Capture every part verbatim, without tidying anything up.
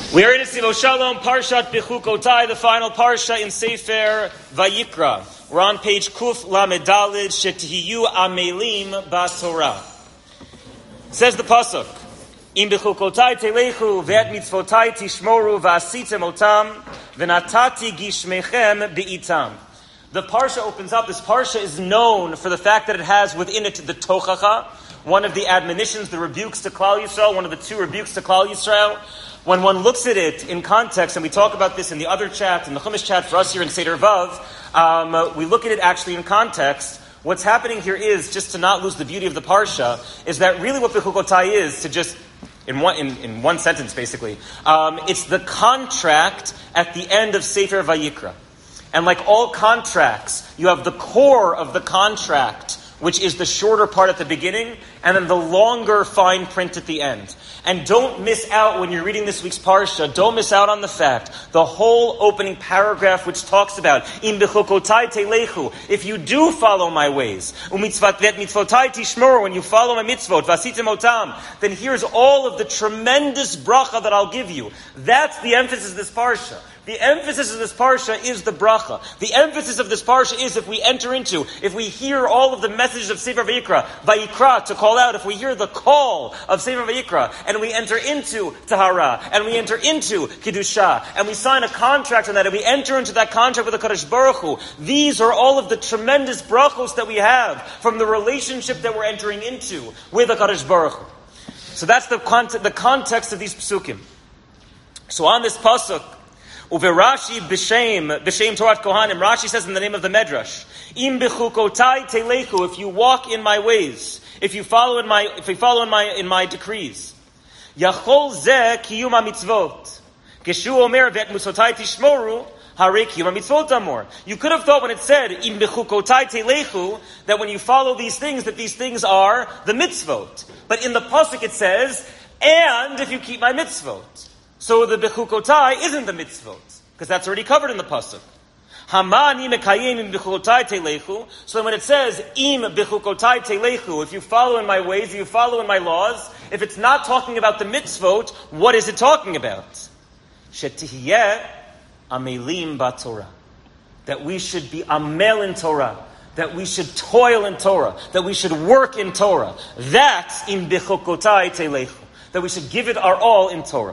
We are in Sivo Shalom, Parshat Bechukotai, the final Parsha in Sefer Vayikra. We're on page Kuf Lamedalid, Shetihiyu Amelim Batorah. Says the Pasuk, Im Bechukotai Telechu Ve'et Mitzvotai Tishmoru Va'asitem Otam V'natati Gishmechem Be'itam. The Parsha opens up. This Parsha is known for the fact that it has within it the Tochacha, one of the admonitions, the rebukes to Klal Yisrael, one of the two rebukes to Klal Yisrael. When one looks at it in context, and we talk about this in the other chat, in the Chumash chat for us here in Seder Vav, um, we look at it actually in context. What's happening here is, just to not lose the beauty of the Parsha, is that really what Bechukotai is, to just, in one, in, in one sentence basically, um, it's the contract at the end of Sefer Vayikra. And like all contracts, you have the core of the contract, which is the shorter part at the beginning, and then the longer fine print at the end. And don't miss out when you're reading this week's Parsha, don't miss out on the fact, the whole opening paragraph which talks about, Im bechukotai telechu, if you do follow my ways, umitzvat vet mitzvotai tishmor, when you follow my mitzvot, vasitem otam, then here's all of the tremendous bracha that I'll give you. That's the emphasis of this Parsha. The emphasis of this Parsha is the bracha. The emphasis of this Parsha is if we enter into, if we hear all of the messages of Sefer Vayikra, Vayikra to call out, if we hear the call of Sefer Vayikra, and we enter into Tahara, and we enter into Kiddusha, and we sign a contract on that, and we enter into that contract with the Kadosh Baruch Hu, these are all of the tremendous brachos that we have from the relationship that we're entering into with the Kadosh Baruch Hu. So that's the, cont- the context of these psukim. So on this pasuk, Uve Rashi b'shem b'shem Torat Kohanim. Rashi says in the name of the Medrash, Im bechukotai telechu. If you walk in my ways, if you follow in my, if you follow in my in my decrees, Yachol zeh kiyum hamitzvot. Keshu omer ve'et musotai tishmoru harei kiyum hamitzvot amor. You could have thought when it said Im bechukotai telechu that when you follow these things, that these things are the mitzvot. But in the pasuk it says, and if you keep my mitzvot. So the bechukotai isn't the mitzvot, because that's already covered in the pasuk. Hamani mekayim im bechukotai telechu. So when it says im bechukotai telechu, if you follow in my ways, if you follow in my laws, if it's not talking about the mitzvot, what is it talking about? Shetihiyeh amelim batorah. That we should be amel in Torah. That we should toil in Torah. That we should work in Torah. That's im bechukotai telechu. That we should give it our all in Torah.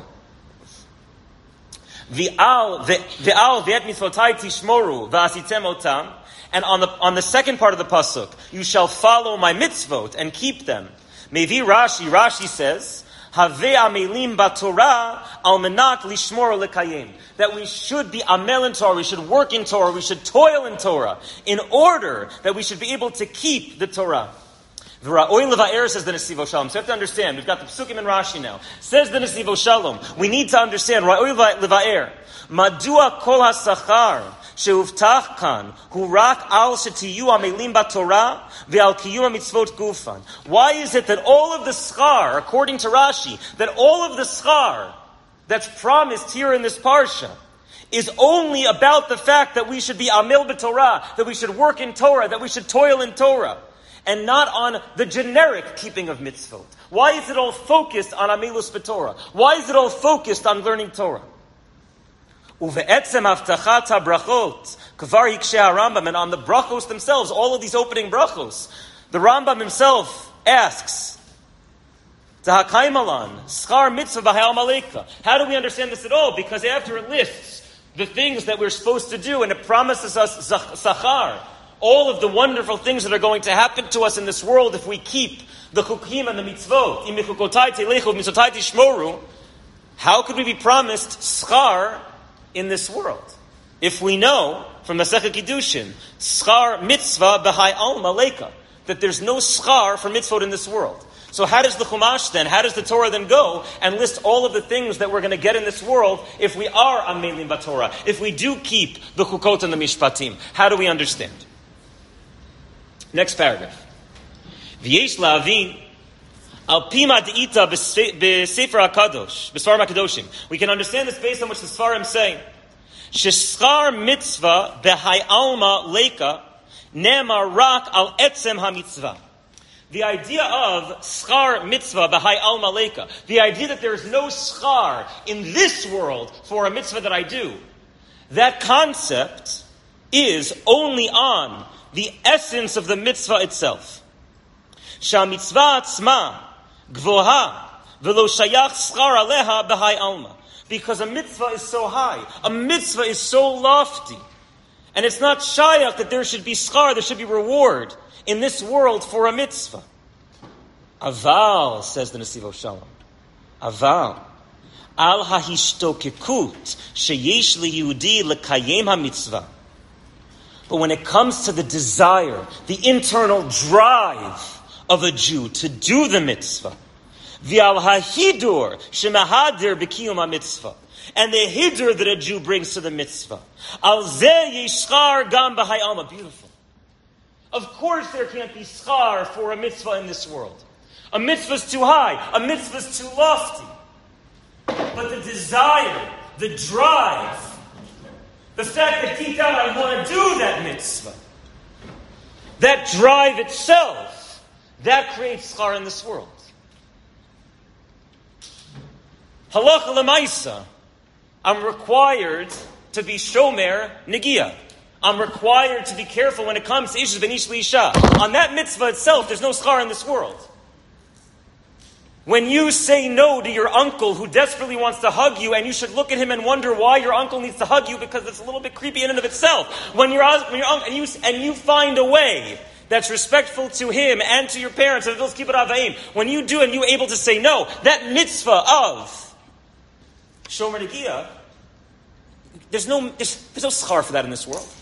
V'al v'al v'et mitzvotai tishmoru v'asitem otam. And on the on the second part of the pasuk, you shall follow my mitzvot and keep them. Mevi Rashi, Rashi says, Haveh amelim batorah al menat lishmor lekayim. That we should be amel in Torah, we should work in Torah, we should toil in Torah, in order that we should be able to keep the Torah. Ra'oi leva'er, says the Nesivo Shalom. So you have to understand, we've got the Psukim and Rashi now. Says the Nesivo Shalom, we need to understand, Ra'oi leva'er, Madua kol ha'sachar she'uvtach kan hu rak al shetiyu amelim batorah ve'al kiyum mitzvot gufan. Why is it that all of the schar, according to Rashi, that all of the schar that's promised here in this parsha is only about the fact that we should be amil b'torah, that we should work in Torah, that we should toil in Torah, and not on the generic keeping of mitzvot? Why is it all focused on amilus b'torah? Why is it all focused on learning Torah? Uve'etzem avtachat habrachot kvar hikshe Rambam, and on the brachos themselves, all of these opening brachos, the Rambam himself asks, Tahakaim alan schar mitzvah b'hayal maleka. How do we understand this at all? Because after it lists the things that we're supposed to do, and it promises us zachar, all of the wonderful things that are going to happen to us in this world if we keep the chukim and the mitzvot. Im bechukotai telechu mitzvotai tishmoru. How could we be promised schar in this world? If we know from Masechet Kiddushin, schar mitzvah b'hai alma leka, that there's no schar for mitzvot in this world. So how does the Chumash then, how does the Torah then go and list all of the things that we're going to get in this world if we are amelim b'torah, if we do keep the chukot and the mishpatim? How do we understand? Next paragraph. V'yesh la'avin al pima de'ita b'sefer HaKadosh, b'sfarim HaKadoshim. We can understand this based on what the Sfarim say. Sheschar mitzvah b'hai alma leka nemar rak al etzem ha-mitzvah. The idea of schar mitzvah b'hai al maleka, the idea that there is no schar in this world for a mitzvah that I do, that concept is only on the essence of the mitzvah itself. Sha mitzvah atzma gvoha v'lo shayach schar aleha b'hai alma. Because a mitzvah is so high, a mitzvah is so lofty, and it's not shayach that there should be schar, there should be reward in this world for a mitzvah. Aval, says the Nesiv of Shalom, Aval, al hahistokekut sheyesh liyehudi lekayem hamitzvah. But when it comes to the desire, the internal drive of a Jew to do the mitzvah, v'al hahidur shemahadir b'kiyum hamitzvah, and the hidur that a Jew brings to the mitzvah, al zeh yishchar gam b'hai alma. Beautiful. Of course there can't be schar for a mitzvah in this world. A mitzvah's too high. A mitzvah's too lofty. But the desire, the drive, the fact that deep down I want to do that mitzvah, that drive itself, that creates schar in this world. Halacha l'maisa, I'm required to be shomer negiah. I'm required to be careful when it comes to issues b'nish l'isha. On that mitzvah itself, there's no schar in this world. When you say no to your uncle who desperately wants to hug you, and you should look at him and wonder why your uncle needs to hug you, because it's a little bit creepy in and of itself. When you're, when you're and you and you find a way that's respectful to him and to your parents, and those keep it avaim. When you do and you're able to say no, that mitzvah of shomer negiah, there's no there's, there's no schar for that in this world.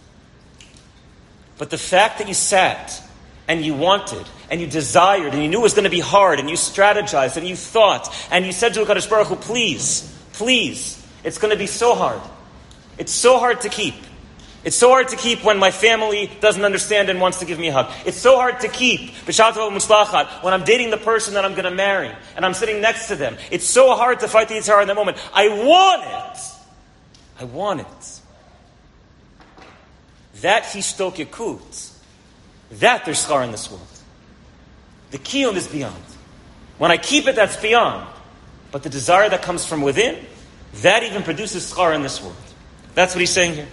But the fact that you sat and you wanted and you desired and you knew it was going to be hard and you strategized and you thought and you said to HaKadosh Baruch Hu, please, please, it's going to be so hard. It's so hard to keep. It's so hard to keep when my family doesn't understand and wants to give me a hug. It's so hard to keep b'shatov muslachat when I'm dating the person that I'm going to marry and I'm sitting next to them. It's so hard to fight the Yitzhar in that moment. I want it. I want it. That hishtokekut, that there's schar in this world. The kiyum is beyond. When I keep it, that's beyond. But the desire that comes from within, that even produces schar in this world. That's what he's saying here.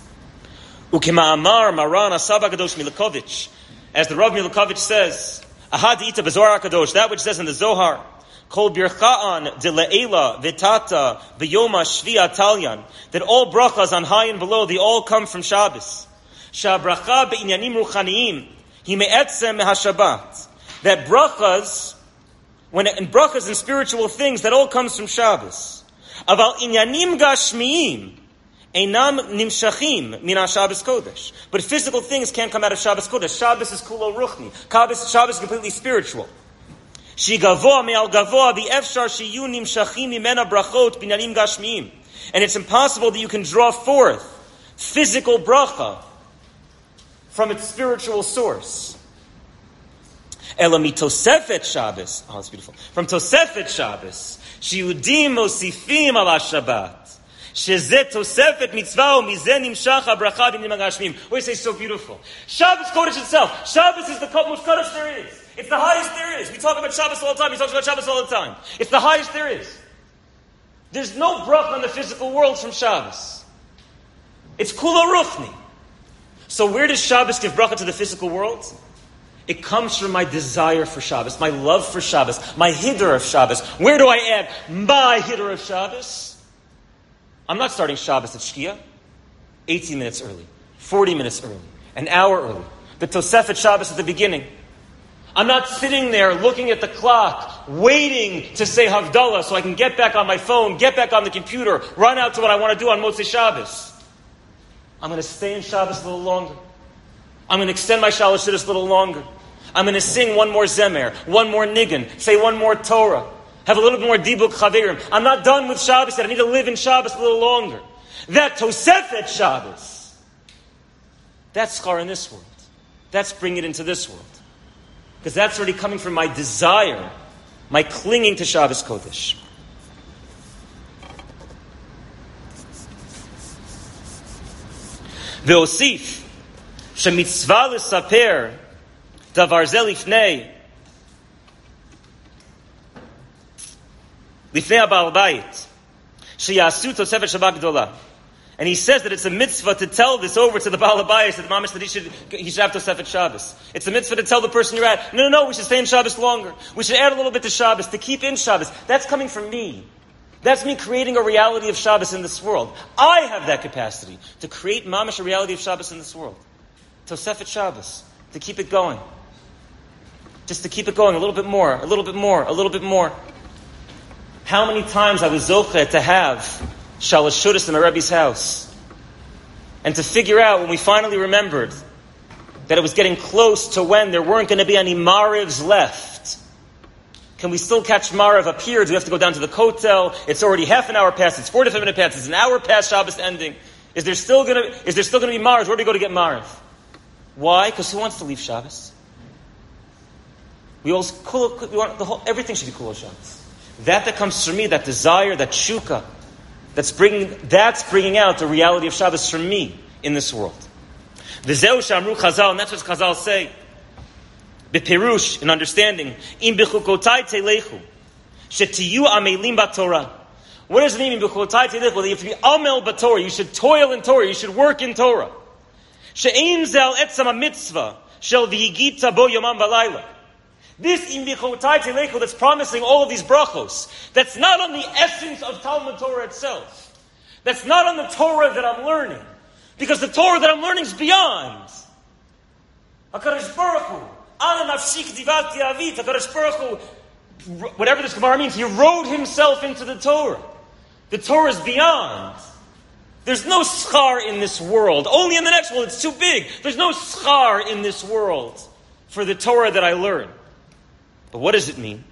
Ukema'amar Maran Asaba Kadosh Milakovich, as the Rav Milakovich says, Ahad Ita Bezohar Kadosh, that which says in the Zohar, Kol bircha'an de le'ela v'tata v'yoma shvi'a talyan, that all brachas on high and below, they all come from Shabbos. Sha'bracha be'inyanim ruchaniyim hi me'etzem me'hashabbat. That brachas, when it, and brachas and spiritual things, that all comes from Shabbos. Aval inyanim gashmiyim einam nimshachim min Shabbos Kodesh. But physical things can't come out of Shabbos Kodesh. Shabbos is kulo ruchni. Shabbos is completely spiritual. She gavoa me'al gavoa v'efshar shiyu nimshachim mimena brachot binyanim gashmiyim. And it's impossible that you can draw forth physical bracha from its spiritual source. Elami Tosefet Shabbos. Oh, that's beautiful. From Tosefet Shabbos, Shiyudim Mosifim ala Shabbat. Shezet Tosefet Mitzvah Mizen Nimshach HaBracha B'Nim HaGashmim. What do you say? So beautiful. Shabbos Kodesh itself. Shabbos is the most Kodesh there is. It's the highest there is. We talk about Shabbos all the time. He talks about Shabbos all the time. It's the highest there is. There's no bracha in the physical world from Shabbos. It's Kula Ruchni. So where does Shabbos give bracha to the physical world? It comes from my desire for Shabbos, my love for Shabbos, my hiddur of Shabbos. Where do I add my hiddur of Shabbos? I'm not starting Shabbos at Shkia. eighteen minutes early, forty minutes early, an hour early. The Tosefet Shabbos at the beginning. I'm not sitting there looking at the clock, waiting to say Havdalah so I can get back on my phone, get back on the computer, run out to what I want to do on Motzei Shabbos. I'm going to stay in Shabbos a little longer. I'm going to extend my Shalosh Siddur a little longer. I'm going to sing one more Zemer, one more Nigun, say one more Torah, have a little bit more Dibuk Chaverim. I'm not done with Shabbos yet. I need to live in Shabbos a little longer. That Tosefet Shabbos, that's schar in this world. That's bring it into this world. Because that's already coming from my desire, my clinging to Shabbos Kodesh. Ve'osif, shemitzvah l'saper, Davar ze lifnei. Lifnei ha'Baal Bayit. Sheyasu Tosefet Shabbat Gdolah. And he says that it's a mitzvah to tell this over to the Baal Habayis, that Mamash that he should, he should have Tosefet Shabbos. It's a mitzvah to tell the person you're at, no, no, no, we should stay in Shabbos longer. We should add a little bit to Shabbos, to keep in Shabbos. That's coming from me. That's me creating a reality of Shabbos in this world. I have that capacity to create Mamash a reality of Shabbos in this world. Tosefet Shabbos. To keep it going. Just to keep it going a little bit more, a little bit more, a little bit more. How many times I was zocheh to have Shalosh Shudas in my Rebbe's house. And to figure out when we finally remembered that it was getting close to when there weren't going to be any Marivs left. Can we still catch Mariv up here? Do we have to go down to the Kotel? It's already half an hour past. It's forty-five minutes past. It's an hour past Shabbos ending. Is there still going to, is there still going to be Mariv? Where do we go to get Mariv? Why? Because who wants to leave Shabbos? We all, we want the whole, everything should be Kula Shabbos. That that comes from me, that desire, that shuka, That's bringing, that's bringing out the reality of Shabbos for me in this world. V'zeu shamru Chazal, and that's what Chazal say. B'perush, in understanding. Im b'chukotai telechu. Shetiyu amelim b'Torah. What does it mean, b'chukotai telechu? That you have to be amel b'Torah. You should toil in Torah. You should work in Torah. She'ein ze'al etzam ha-mitzvah. Shel v'higita bo yomam v'layla. This im b'chukotai telechu that's promising all of these brachos. That's not on the essence of Talmud Torah itself. That's not on the Torah that I'm learning. Because the Torah that I'm learning is beyond. HaKadosh Baruch Hu. Ana nafshik divati avit. HaKadosh Baruch Hu, whatever this Gemara means, he wrote himself into the Torah. The Torah is beyond. There's no schar in this world. Only in the next world. It's too big. There's no schar in this world for the Torah that I learn. But what does it mean?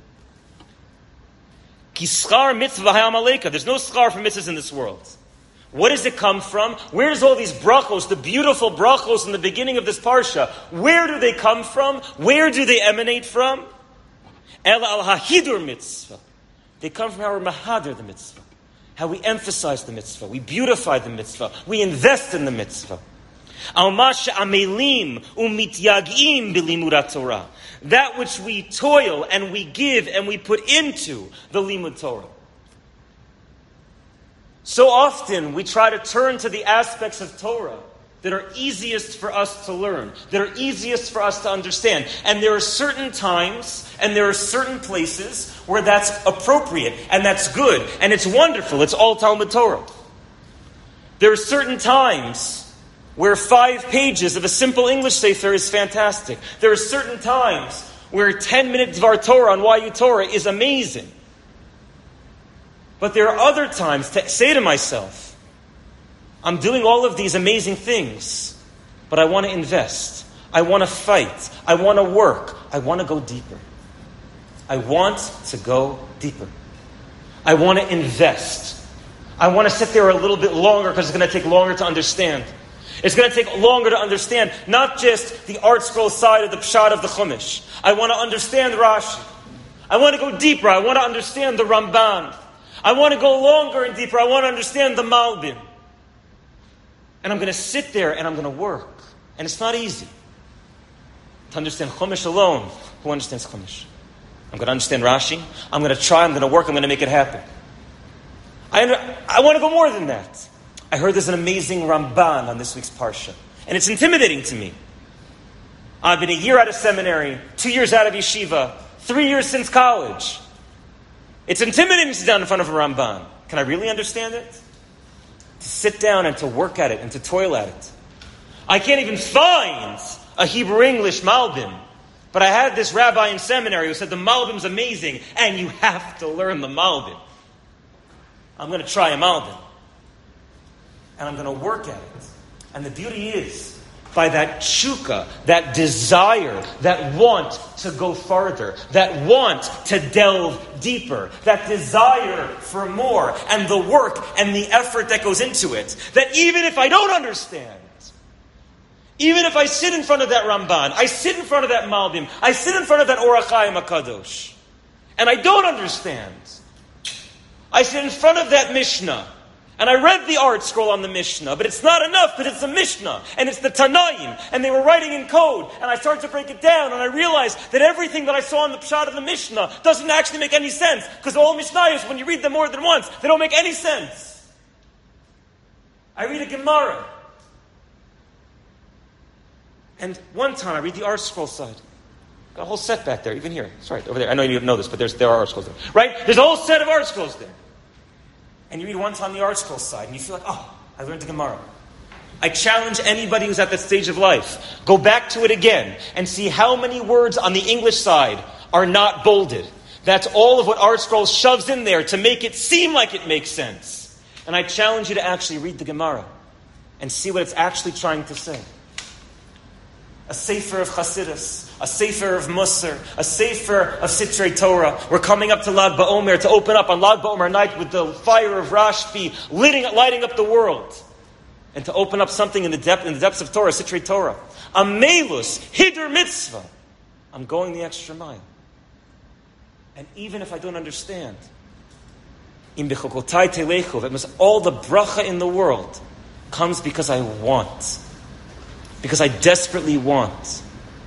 Ki schar mitzvah ha'amaleka. There's no schar for mitzvahs in this world. What does it come from? Where's all these brachos, the beautiful brachos in the beginning of this parsha? Where do they come from? Where do they emanate from? El al hahidur mitzvah. They come from how we mahadir the mitzvah. How we emphasize the mitzvah. We beautify the mitzvah. We invest in the mitzvah. Al masha amelim umityagim bilimud Torah. That which we toil and we give and we put into the limud Torah. So often we try to turn to the aspects of Torah that are easiest for us to learn, that are easiest for us to understand. And there are certain times and there are certain places where that's appropriate and that's good and it's wonderful. It's all Talmud Torah. There are certain times where five pages of a simple English sefer is fantastic. There are certain times where ten minutes Dvar Torah on Y U Torah is amazing. But there are other times to say to myself, I'm doing all of these amazing things, but I want to invest. I want to fight. I want to work. I want to go deeper. I want to go deeper. I want to invest. I want to sit there a little bit longer because it's going to take longer to understand. It's going to take longer to understand not just the art scroll side of the Pshat of the Chumash. I want to understand Rashi. I want to go deeper. I want to understand the Ramban. I want to go longer and deeper. I want to understand the Malbim. And I'm going to sit there and I'm going to work. And it's not easy to understand Chumash alone. Who understands Chumash? I'm going to understand Rashi. I'm going to try. I'm going to work. I'm going to make it happen. I, under, I want to go more than that. I heard there's an amazing Ramban on this week's Parsha. And it's intimidating to me. I've been a year out of seminary, two years out of yeshiva, three years since college. It's intimidating to sit down in front of a Ramban. Can I really understand it? To sit down and to work at it and to toil at it. I can't even find a Hebrew English Malbim. But I had this rabbi in seminary who said the Malbim's amazing and you have to learn the Malbim. I'm going to try a Malbim. And I'm going to work at it. And the beauty is, by that shuka, that desire, that want to go farther, that want to delve deeper, that desire for more, and the work and the effort that goes into it, that even if I don't understand, even if I sit in front of that Ramban, I sit in front of that Malbim, I sit in front of that Orach Chaim HaKadosh, and I don't understand, I sit in front of that Mishnah, And I read the art scroll on the Mishnah, but it's not enough because it's the Mishnah, and it's the Tanaim, and they were writing in code, and I started to break it down, and I realized that everything that I saw in the Pshat of the Mishnah doesn't actually make any sense, because all Mishnayos, when you read them more than once, they don't make any sense. I read a Gemara, and one time I read the art scroll side. Got a whole set back there, even here. It's right, over there. I know you know this, but there's, there are art scrolls there. Right? There's a whole set of art scrolls there. And you read one time the art scroll side, and you feel like, oh, I learned the Gemara. I challenge anybody who's at that stage of life, go back to it again and see how many words on the English side are not bolded. That's all of what art scrolls shoves in there to make it seem like it makes sense. And I challenge you to actually read the Gemara and see what it's actually trying to say. A sefer of Chassidus, a sefer of Musar, a sefer of Sitrei Torah. We're coming up to Lag BaOmer to open up on Lag BaOmer night with the fire of Rashbi lighting, lighting up the world. And to open up something in the depth in the depths of Torah, Sitrei Torah. A melus, hidur mitzvah. I'm going the extra mile. And even if I don't understand, im bechokotai telechu, that means all the bracha in the world comes because I want. Because I desperately want.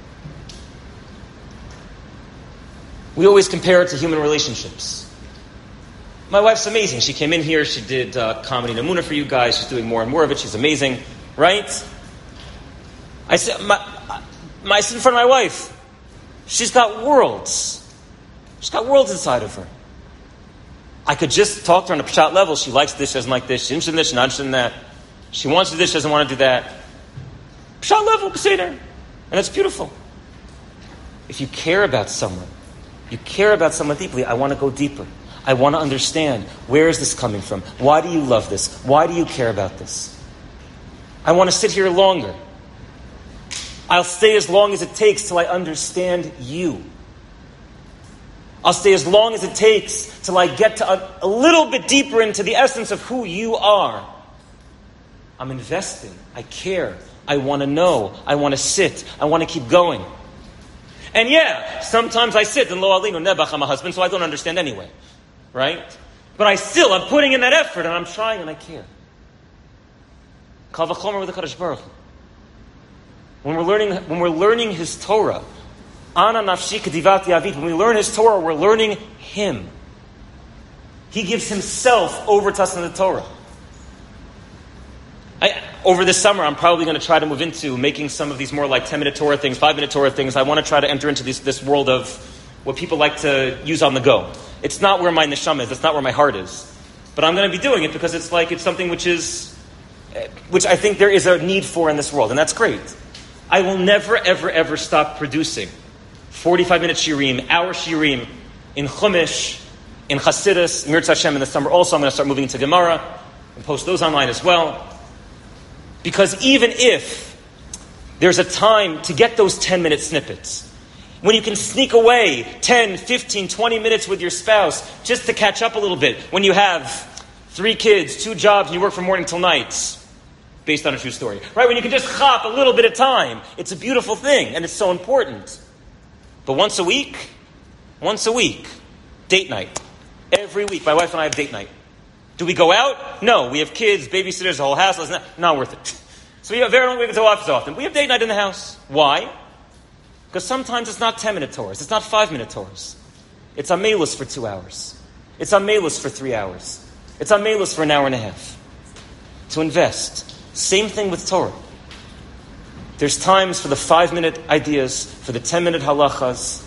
We always compare it to human relationships. My wife's amazing. She came in here, she did uh, Comedy Namuna for you guys. She's doing more and more of it. She's amazing. Right? I said, my, my, I sit in front of my wife. She's got worlds. She's got worlds inside of her. I could just talk to her on a pshat level. She likes this, she doesn't like this. She's interested in this, she's not interested in that. She wants to do this, she doesn't want to do that. Pshat level, Beseder. And it's beautiful. If you care about someone, you care about someone deeply, I want to go deeper. I want to understand, where is this coming from? Why do you love this? Why do you care about this? I want to sit here longer. I'll stay as long as it takes till I understand you. I'll stay as long as it takes till I get to a, a little bit deeper into the essence of who you are. I'm investing. I care. I want to know. I want to sit. I want to keep going. And yeah, sometimes I sit and lo alinu nebach, I'm a husband, so I don't understand anyway. Right? But I still, I'm putting in that effort and I'm trying and I care. Kal v'chomer with the Kadosh Baruch Hu. When we're learning, when we're learning His Torah, Ana nafshi k'divati avit, when we learn His Torah, we're learning Him. He gives Himself over to us in the Torah. I, over this summer, I'm probably going to try to move into making some of these more like ten-minute Torah things, five-minute Torah things. I want to try to enter into this, this world of what people like to use on the go. It's not where my neshama is. It's not where my heart is. But I'm going to be doing it because it's like it's something which is, which I think there is a need for in this world, and that's great. I will never, ever, ever stop producing forty-five minute shirim, hour shirim, in Chumash, in Chassidus, Mirz Hashem in the summer. Also, I'm going to start moving into Gemara and post those online as well. Because even if there's a time to get those ten minute snippets, when you can sneak away ten, fifteen, twenty minutes with your spouse just to catch up a little bit, when you have three kids, two jobs, and you work from morning till night, based on a true story, right? When you can just chop a little bit of time, it's a beautiful thing, and it's so important. But once a week, once a week, date night. Every week, my wife and I have date night. Do we go out? No. We have kids, babysitters, the whole house. It's not, not worth it. So we have very long we go to the office often. We have date night in the house. Why? Because sometimes it's not ten-minute Torahs. It's not five-minute Torahs. It's a melus for two hours. It's a melus for three hours. It's a melus for an hour and a half. To invest. Same thing with Torah. There's times for the five-minute ideas, for the ten-minute halachas.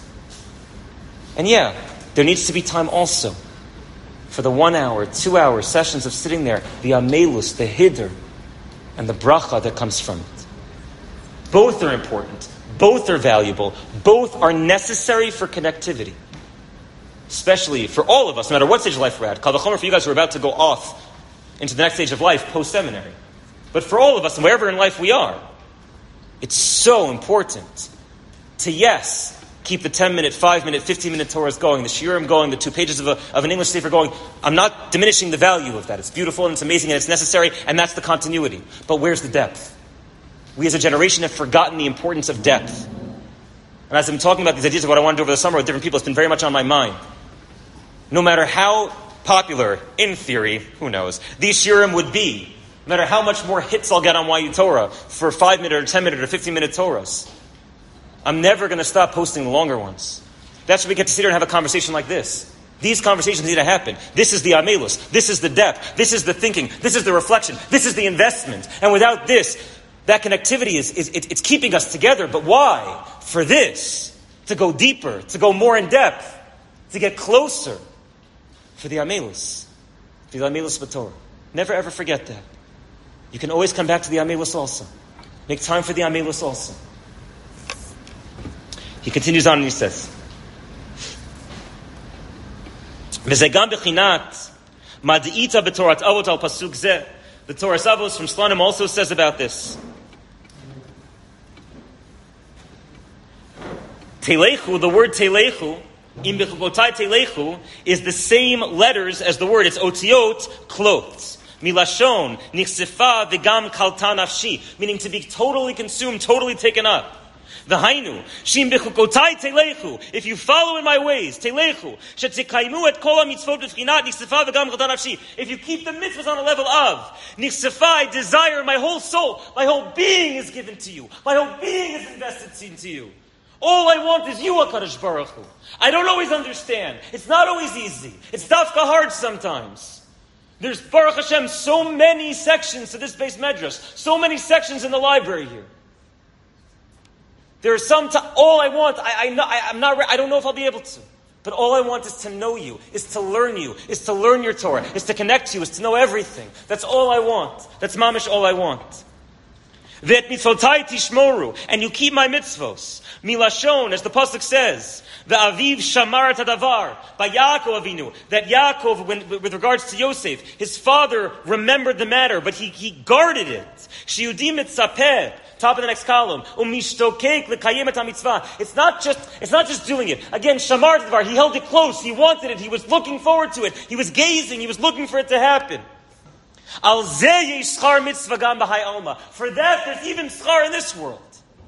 And yeah, there needs to be time also for the one-hour, two-hour sessions of sitting there, the amelus, the hiddur, and the bracha that comes from it. Both are important. Both are valuable. Both are necessary for connectivity. Especially for all of us, no matter what stage of life we're at. Kal v'chomer for you guys who are about to go off into the next stage of life, post-seminary. But for all of us, and wherever in life we are, it's so important to, yes, keep the ten-minute, five-minute, fifteen-minute Torahs going, the shiurim going, the two pages of, a, of an English sefer going. I'm not diminishing the value of that. It's beautiful and it's amazing and it's necessary, and that's the continuity. But where's the depth? We as a generation have forgotten the importance of depth. And as I'm talking about these ideas of what I want to do over the summer with different people, it's been very much on my mind. No matter how popular, in theory, who knows, these shiurim would be, no matter how much more hits I'll get on Y U Torah for five minute or ten minute or fifteen minute Torahs, I'm never going to stop posting the longer ones. That's why we get to sit here and have a conversation like this. These conversations need to happen. This is the amelus. This is the depth. This is the thinking. This is the reflection. This is the investment. And without this, that connectivity is, is it, it's keeping us together. But why? For this, to go deeper, to go more in depth, to get closer. For the amelus. For the amelus b'Torah. Never ever forget that. You can always come back to the amelus also. Make time for the amelus also. He continues on and he says, V'zegam b'chinat mad'ita b'torat avot al pasuk zeh. The Torah Avos from Shlonim also says about this. Telechu, the word telechu, im b'chukotai telechu, is the same letters as the word. It's otiot, clothes. Milashon, nichsefa v'gam kalta nafshi, meaning to be totally consumed, totally taken up. The Hainu, Shim Bechukotai Telechu, if you follow in my ways, Telechu, Shetzikaimu et Kol HaMitzvot B'Fchinat, Nichsefa V'Gam Chatan Nafshi, if you keep the mitzvahs on a level of, Nichsefa, I desire, my whole soul, my whole being is given to you, my whole being is invested into you. All I want is you, HaKadosh Baruch Hu. I don't always understand. It's not always easy. It's dafka hard sometimes. There's, Baruch Hashem, so many sections to this base medrash, so many sections in the library here. There are some, t- all I want, I, I know, I, I'm not, I don't know if I'll be able to. But all I want is to know you, is to learn you, is to learn your Torah, is to connect to you, is to know everything. That's all I want. That's mamish all I want. Vet mitzvotai tishmoru, and you keep my mitzvos. Milashon, as the pasuk says, the aviv shamar tadavar, by Yaakov Avinu, that Yaakov, when, with regards to Yosef, his father remembered the matter, but he, he guarded it. Shiyudim mitzapeh, top of the next column. Umishtokek l'kayem et hamitzvah. It's not just, it's not just doing it. Again, shamar tadavar, he held it close, he wanted it, he was looking forward to it, he was gazing, he was looking for it to happen. Al zeh yesh schar mitzvah gam b'hai alma. For that, there's even schar in this world.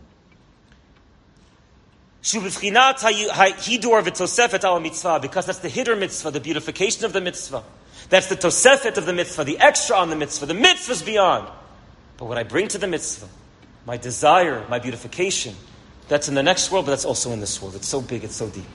Shu b'fchinat hidor v'tosefet al mitzvah, because that's the hidur mitzvah, the beautification of the mitzvah. That's the tosefet of the mitzvah, the extra on the mitzvah. The mitzvah's beyond. But what I bring to the mitzvah, my desire, my beautification, that's in the next world, but that's also in this world. It's so big, it's so deep.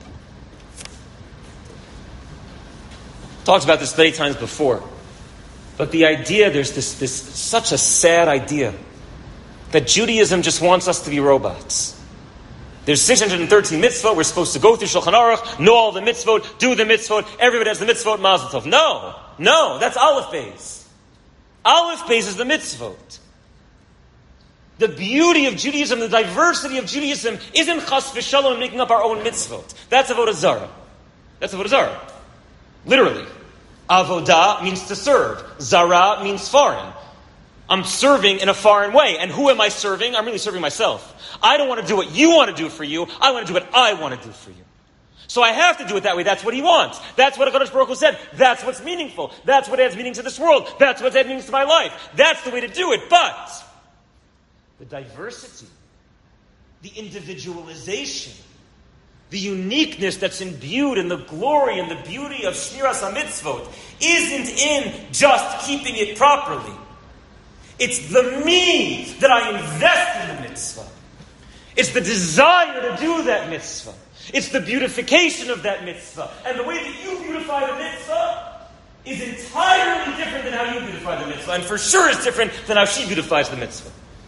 Talked about this many times before. But the idea, there's this, this such a sad idea that Judaism just wants us to be robots. There's six hundred thirteen mitzvot, we're supposed to go through Shulchan Aruch, know all the mitzvot, do the mitzvot, everybody has the mitzvot, Mazel Tov. No, no, that's Aleph Beis. Aleph Beis is the mitzvot. The beauty of Judaism, the diversity of Judaism, isn't chas v'shalom making up our own mitzvot. That's avodah zarah. That's avodah zarah. Literally. Avodah means to serve. Zara means foreign. I'm serving in a foreign way. And who am I serving? I'm really serving myself. I don't want to do what you want to do for you. I want to do what I want to do for you. So I have to do it that way. That's what he wants. That's what HaKadosh Baruch Hu said. That's what's meaningful. That's what adds meaning to this world. That's what adds meaning to my life. That's the way to do it. But the diversity, the individualization, the uniqueness that's imbued in the glory and the beauty of Shmiras HaMitzvot isn't in just keeping it properly. It's the means that I invest in the mitzvah. It's the desire to do that mitzvah. It's the beautification of that mitzvah. And the way that you beautify the mitzvah is entirely different than how you beautify the mitzvah. And for sure is different than how she beautifies the mitzvah.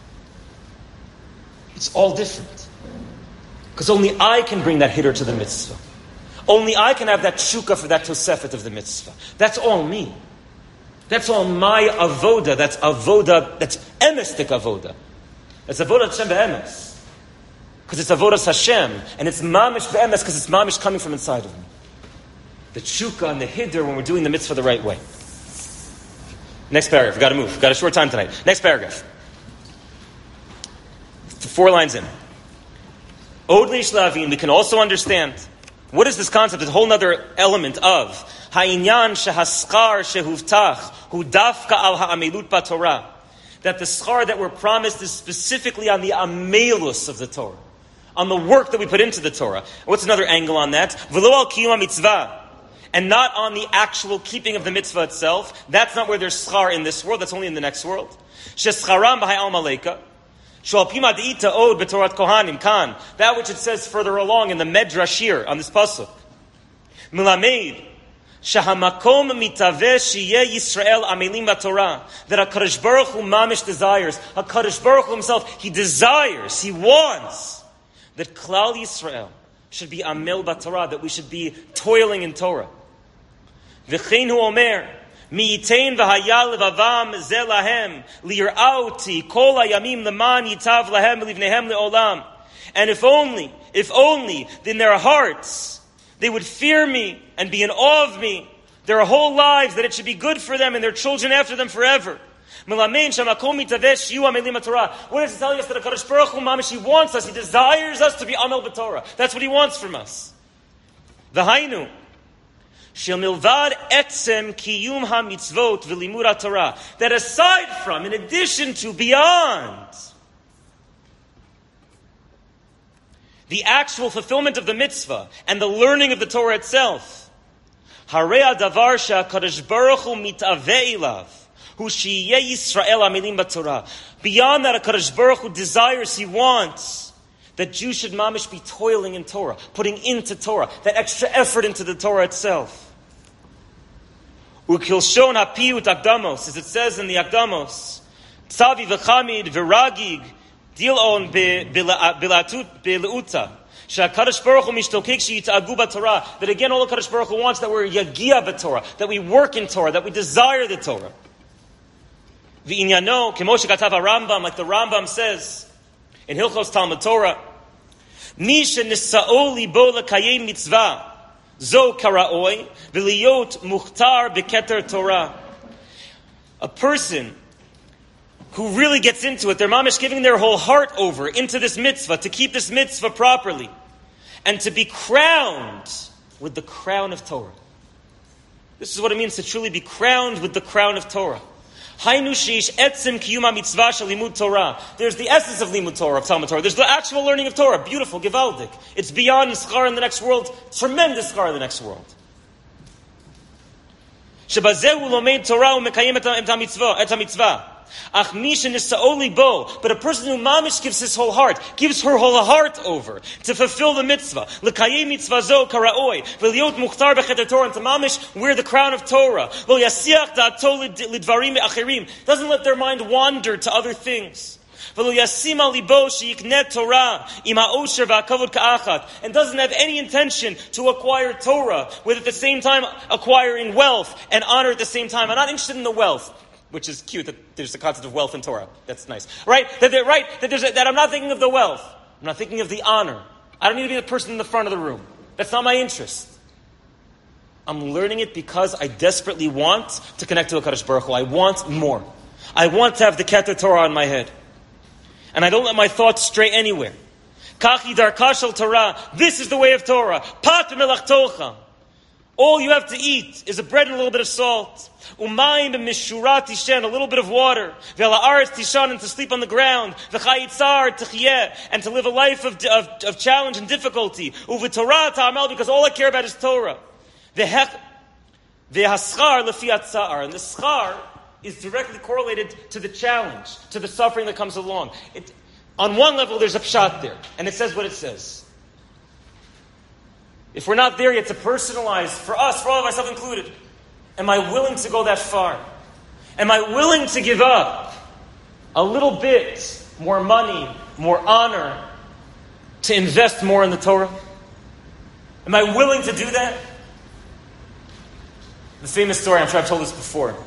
It's all different. Because only I can bring that hitter to the mitzvah. Only I can have that shukah for that tosefet of the mitzvah. That's all me. That's all my avoda. That's avoda, that's emestik avoda. That's avoda Hashem be'emes. Because it's avodas Hashem. And it's mamish be'emes because it's mamish coming from inside of me. The shukah and the hitter when we're doing the mitzvah the right way. Next paragraph. We've got to move. We've got a short time tonight. Next paragraph. Four lines in. Od leishlavin, we can also understand. What is this concept? It's a whole other element of ha'inyan shehaskar shehuvtach hu dafka al ha'amelut b'Torah. That the schar that we're promised is specifically on the amelus of the Torah, on the work that we put into the Torah. What's another angle on that? V'lo al kiyum mitzvah. and not on the actual keeping of the mitzvah itself. That's not where there's schar in this world. That's only in the next world. Shescharam b'hai al maleka. Shalpima de'ita od b'torat kohanim kan. That which it says further along in the Medrash here on this pasuk. Milameid shahamakom mitaveh shiyeh Yisrael amelim b'Torah. That HaKadosh Baruch Hu mamish desires. HaKadosh Baruch Hu himself, he desires, he wants that Klal Yisrael should be amil b'Torah, that we should be toiling in Torah. V'chein hu omer, mi yitain v'haya levavam ze lahem, lir'auti kol hayamim leman yitav lahem livnehem le'olam. And if only, if only, in their hearts, they would fear me and be in awe of me, their whole lives, that it should be good for them and their children after them forever. What does it tell us? That HaKadosh Baruch Hu mamish, he wants us, he desires us to be amel b'Torah. That's what he wants from us. V'hainu shel milvad etzem kiyum ha-mitzvot v'limud ha-Torah. That aside from, in addition to, beyond the actual fulfillment of the mitzvah and the learning of the Torah itself, harei hadavar she'HaKadosh Baruch Hu mitaveh ilav. Who sheyeh Yisrael amelim b'Torah. Beyond that, HaKadosh Baruch Hu desires, he wants that Jews should mamish be toiling in Torah, putting into Torah, that extra effort into the Torah itself. Ukilshon ha'piyut akdamos, as it says in the akdamos, tzavi v'chamid v'ragig dilon bilatut bilauta. That again, all the HaKadosh Baruch Hu wants, that we're yagia b'Torah, that we work in Torah, that we desire the Torah. V'inyano, k'moshe katav Rambam, like the Rambam says in Hilchos Talmud Torah, Mi shenisa'o libo l'kayem mitzvah, zo kara'oi, v'liyot muchtar b'keter Torah. A person who really gets into it, they're mamish giving their whole heart over into this mitzvah, to keep this mitzvah properly, and to be crowned with the crown of Torah. This is what it means to truly be crowned with the crown of Torah. There's the essence of limud Torah, of Talmud Torah. There's the actual learning of Torah. Beautiful, gewaldic. It's beyond schar in the next world. Tremendous schar in the next world. But a person who mamish gives his whole heart, gives her whole heart over to fulfill the mitzvah, l'kayem mitzvah zo karaoi, v'liot muchtar b'cheder Torah, and to mamish wear the crown of Torah, lo yasiach da'ato lidvarim achirim, doesn't let their mind wander to other things. V'lo yasim al libo sheyiknet Torah im ha'osher v'hakavod ka'achat, and doesn't have any intention to acquire Torah, with at the same time acquiring wealth and honor at the same time. I'm not interested in the wealth. Which is cute, that there's the concept of wealth in Torah. That's nice. Right? That, right? That, there's a, that I'm not thinking of the wealth. I'm not thinking of the honor. I don't need to be the person in the front of the room. That's not my interest. I'm learning it because I desperately want to connect to HaKadosh Baruch Hu. I want more. I want to have the Keter Torah on my head. And I don't let my thoughts stray anywhere. Kachi darka shel Torah. This is the way of Torah. Pat melachtocha. All you have to eat is a bread and a little bit of salt. Umayim b'mishurat tishen, a little bit of water. V'la'aretz tishan, and to sleep on the ground. V'chayitzar techiyeh, and to live a life of, of, of challenge and difficulty. U'v'torah ta'amal, because all I care about is Torah. V'haschar lefi atzar, and the schar is directly correlated to the challenge, to the suffering that comes along. It, on one level, there's a pshat there, and it says what it says. If we're not there yet to personalize, for us, for all of myself included, am I willing to go that far? Am I willing to give up a little bit more money, more honor, to invest more in the Torah? Am I willing to do that? The famous story, I'm sure I've told this before.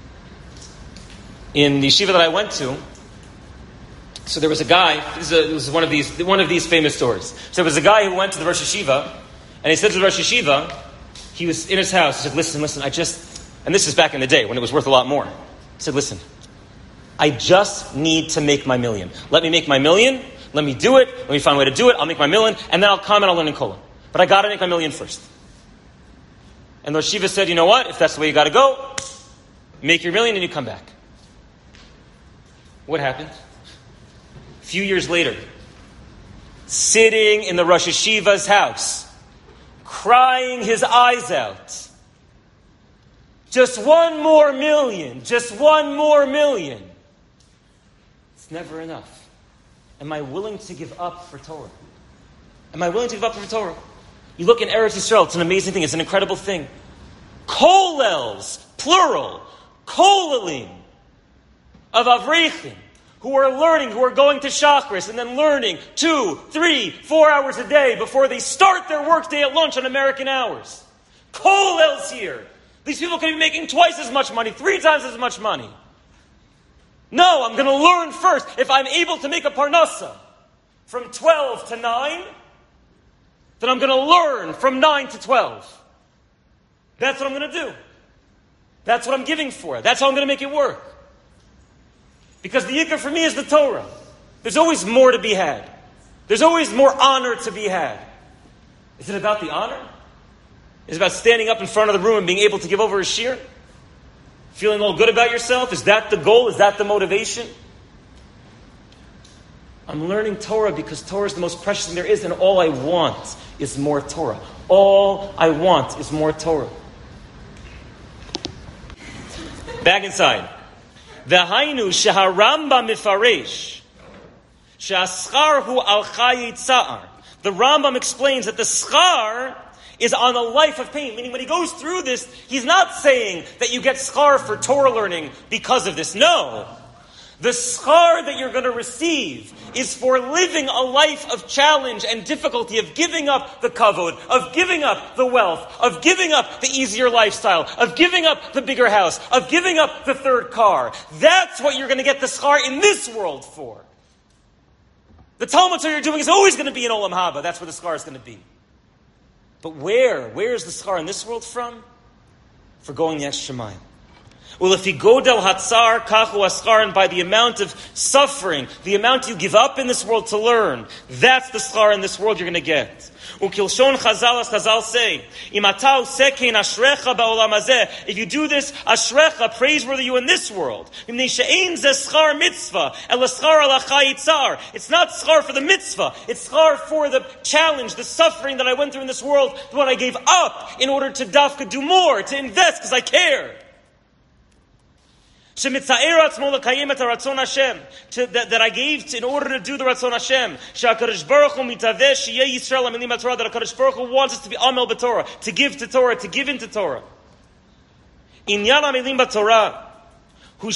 In the yeshiva that I went to, so there was a guy, this is, a, this is one of these one of these famous stories. So there was a guy who went to the Rosh Yeshiva, and he said to the Rosh Yeshiva, he was in his house, he said, listen, listen, I just, and this is back in the day when it was worth a lot more. He said, listen, I just need to make my million. Let me make my million, let me do it, let me find a way to do it, I'll make my million, and then I'll come and I'll learn in Kollel. But I gotta make my million first. And the Rosh Yeshiva said, you know what, if that's the way you gotta go, make your million and you come back. What happened? A few years later, sitting in the Rosh Yeshiva's house, crying his eyes out, Just one more million. Just one more million. It's never enough. Am I willing to give up for Torah? Am I willing to give up for Torah? You look in Eretz Yisrael, it's an amazing thing, it's an incredible thing. Kollels, plural, kollalim of Avrechim, who are learning, who are going to Shachris, and then learning two, three, four hours a day before they start their workday at lunch on American hours. Kollels here. These people can be making twice as much money, three times as much money. No, I'm going to learn first. If I'm able to make a parnasa from twelve to nine, then I'm going to learn from nine to twelve. That's what I'm going to do. That's what I'm giving for. That's how I'm going to make it work. Because the yikar for me is the Torah. There's always more to be had. There's always more honor to be had. Is it about the honor? Is it about standing up in front of the room and being able to give over a shir? Feeling all good about yourself? Is that the goal? Is that the motivation? I'm learning Torah because Torah is the most precious thing there is, and all I want is more Torah. All I want is more Torah. Back inside. V'hainu sheharambam mifaresh she'aschar hu al chayi tza'ar. The Rambam explains that the schar is on a life of pain. Meaning when he goes through this, he's not saying that you get schar for Torah learning because of this. No. The schar that you're going to receive is for living a life of challenge and difficulty, of giving up the kavod, of giving up the wealth, of giving up the easier lifestyle, of giving up the bigger house, of giving up the third car. That's what you're going to get the schar in this world for. The Talmud Torah you're doing is always going to be in Olam Haba. That's where the schar is going to be. But where? Where is the schar in this world from? For going the extra mile. Well, if you go del hatzar kachu aschar, and by the amount of suffering, the amount you give up in this world to learn, that's the schar in this world you're going to get. Ukilshon Chazal, as Chazal say, imatau sekein ashrecha ba'olam hazeh. If you do this, ashrecha, praiseworthy you in this world. Imnei she'ein zeh schar mitzvah, el schar ala chayitzar. It's not schar for the mitzvah. It's schar for the challenge, the suffering that I went through in this world, the one I gave up in order to dafka do more, to invest because I care. That, that I gave to, in order to do the Ratzon Hashem. That HaKadosh Baruch Hu wants us to be Amel B'Torah, to give to Torah, to give into Torah. Inyan Amelim B'Torah, Hu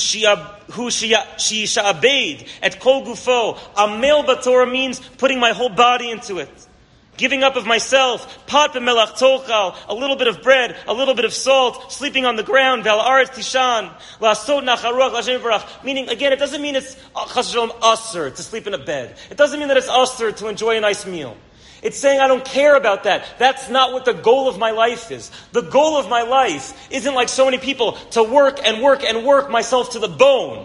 Sha'abed et Kol Gufo. Amel B'Torah means putting my whole body into it. Giving up of myself, pat b'melach tochal, a little bit of bread, a little bit of salt, sleeping on the ground, vel aretz tishan, la'asod nacharuach l'Hashem yitbarach. Meaning, again, it doesn't mean it's chas v'shalom usher to sleep in a bed. It doesn't mean that it's usher to enjoy a nice meal. It's saying I don't care about that. That's not what the goal of my life is. The goal of my life isn't like so many people to work and work and work myself to the bone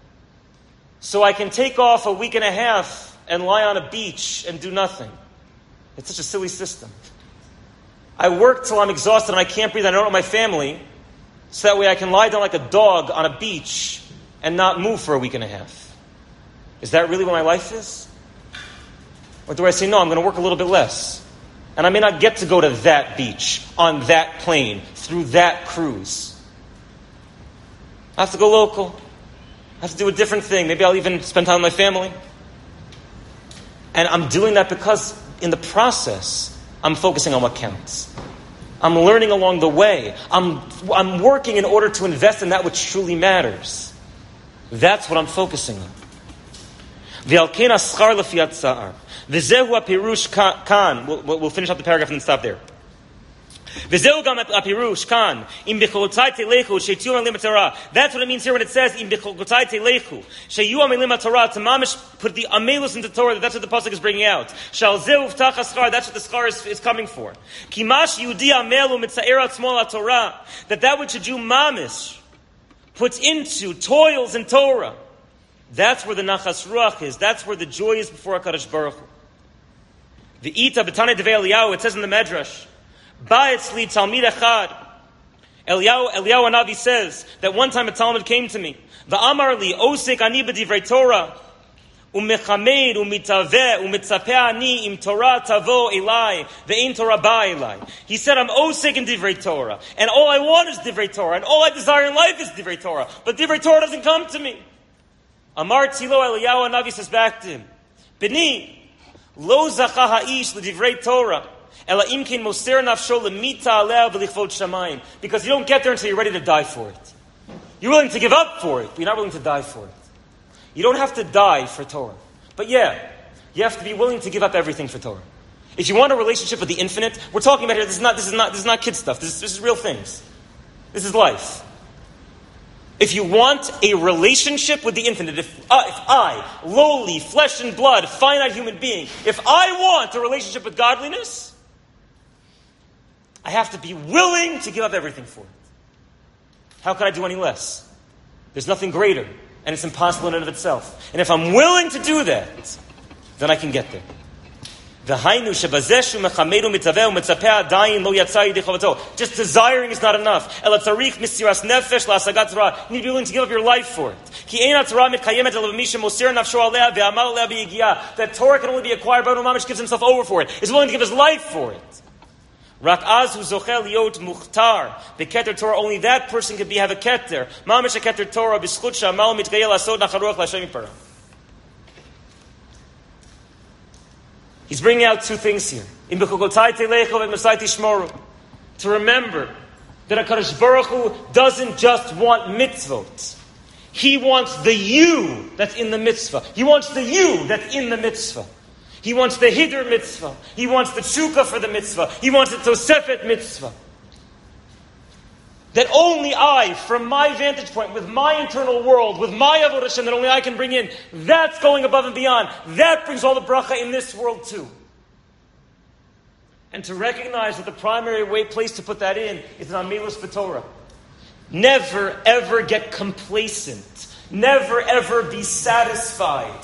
so I can take off a week and a half and lie on a beach and do nothing. It's such a silly system. I work till I'm exhausted and I can't breathe. I don't know my family. So that way I can lie down like a dog on a beach and not move for a week and a half. Is that really what my life is? Or do I say, no, I'm going to work a little bit less. And I may not get to go to that beach, on that plane, through that cruise. I have to go local. I have to do a different thing. Maybe I'll even spend time with my family. And I'm doing that because in the process, I'm focusing on what counts. I'm learning along the way. I'm, I'm working in order to invest in that which truly matters. That's what I'm focusing on. V'alken aschar lefi hatza'ar. V'zehu hapirush kan. We'll, we'll finish up the paragraph and then stop there. V'zehu gam hapirush kan. Im b'cholotai telechu she'tiu amelim haTorah. That's what it means here when it says im b'cholotai telechu she'yu amelim haTorah. To mamish put the amelus into Torah. That's what the pasuk is bringing out. Shal zehu v'tach haschar. That's what the schar is, is coming for. Kimash yudi amelu mitzaer atzmo haTorah. That that which a Jew mamish puts into toils in Torah. That's where the nachas ruach is. That's where the joy is before HaKadosh Baruch Hu. The ita b'tanei devei Eliyahu. It says in the Medrash. Ba'etzli talmid echad. Eliyahu, Eliyahu Hanavi says that one time a Talmud came to me. Va'amar li osek ani b'divrei Torah. Umechamed, umitaveh, umitzapeh ani im Torah tavo elai, ve'in Torah ba elai. He said, I'm osek in divrei Torah, and all I want is divrei Torah, and all I desire in life is divrei Torah, but divrei Torah doesn't come to me. Amar Tilo Eliyahu Hanavi says back to him, Bini, lo zacha ha'ish l'divrei Torah, ela imkin moser nafsho lemita aleh v'lichvod shamayim, because you don't get there until you're ready to die for it. You're willing to give up for it, but you're not willing to die for it. You don't have to die for Torah. But yeah, you have to be willing to give up everything for Torah. If you want a relationship with the infinite, we're talking about here, this is not, this is not, this is not kid stuff. This is, this is real things. This is life. If you want a relationship with the infinite, if, uh, if I, lowly, flesh and blood, finite human being, if I want a relationship with godliness, I have to be willing to give up everything for it. How could I do any less? There's nothing greater. And it's impossible in and of itself. And if I'm willing to do that, then I can get there. Just desiring is not enough. You need to be willing to give up your life for it. That Torah can only be acquired by one who gives himself over for it, is willing to give his life for it. Rak az hu zochel liot muchtar beketer Torah. Only that person can be have a keter. Mamish a keter Torah b'schut shamal mitgayel asod nacharuach l'Hashem yipara. He's bringing out two things here. In bechukotai telecho v'masai tishmoru. To remember that HaKadosh Baruch Hu doesn't just want mitzvot. He wants the you that's in the mitzvah. He wants the you that's in the mitzvah. He wants the Hiddur mitzvah. He wants the Tshuka for the mitzvah. He wants the Tosefet mitzvah. That only I, from my vantage point, with my internal world, with my Avodah Hashem, that only I can bring in, that's going above and beyond. That brings all the bracha in this world too. And to recognize that the primary way, place to put that in is an Amelus B'Torah. Never ever get complacent. Never ever be satisfied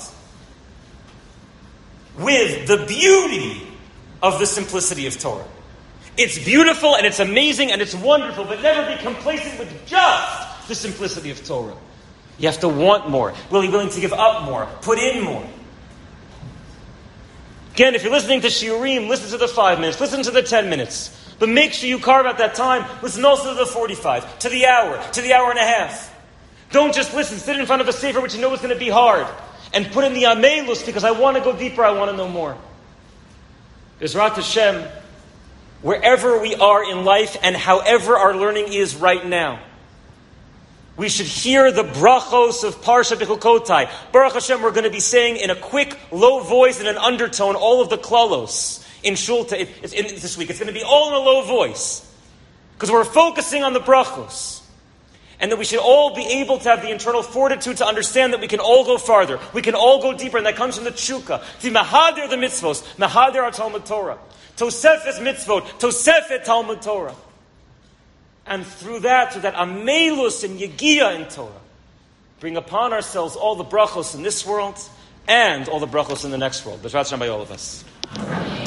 with the beauty of the simplicity of Torah. It's beautiful and it's amazing and it's wonderful, but never be complacent with just the simplicity of Torah. You have to want more. Will you be willing to give up more? Put in more. Again, if you're listening to Shiurim, listen to the five minutes, listen to the ten minutes. But make sure you carve out that time. Listen also to the forty-five, to the hour, to the hour and a half. Don't just listen, sit in front of a sefer which you know is going to be hard. And put in the Amelus because I want to go deeper, I want to know more. Bezrat Hashem, wherever we are in life and however our learning is right now, we should hear the brachos of Parsha Bechukotai. Baruch Hashem, we're going to be saying in a quick, low voice and an undertone all of the klalos in Shulta it, it's in, this week. It's going to be all in a low voice because we're focusing on the brachos. And that we should all be able to have the internal fortitude to understand that we can all go farther. We can all go deeper. And that comes from the tshuka. The mahadir the mitzvos. Mahadir our Talmud Torah. Tosefes mitzvot. Tosefet Talmud Torah. And through that, through that amelus and yegiya in Torah, bring upon ourselves all the brachos in this world and all the brachos in the next world. B'ezrat Hashem by all of us.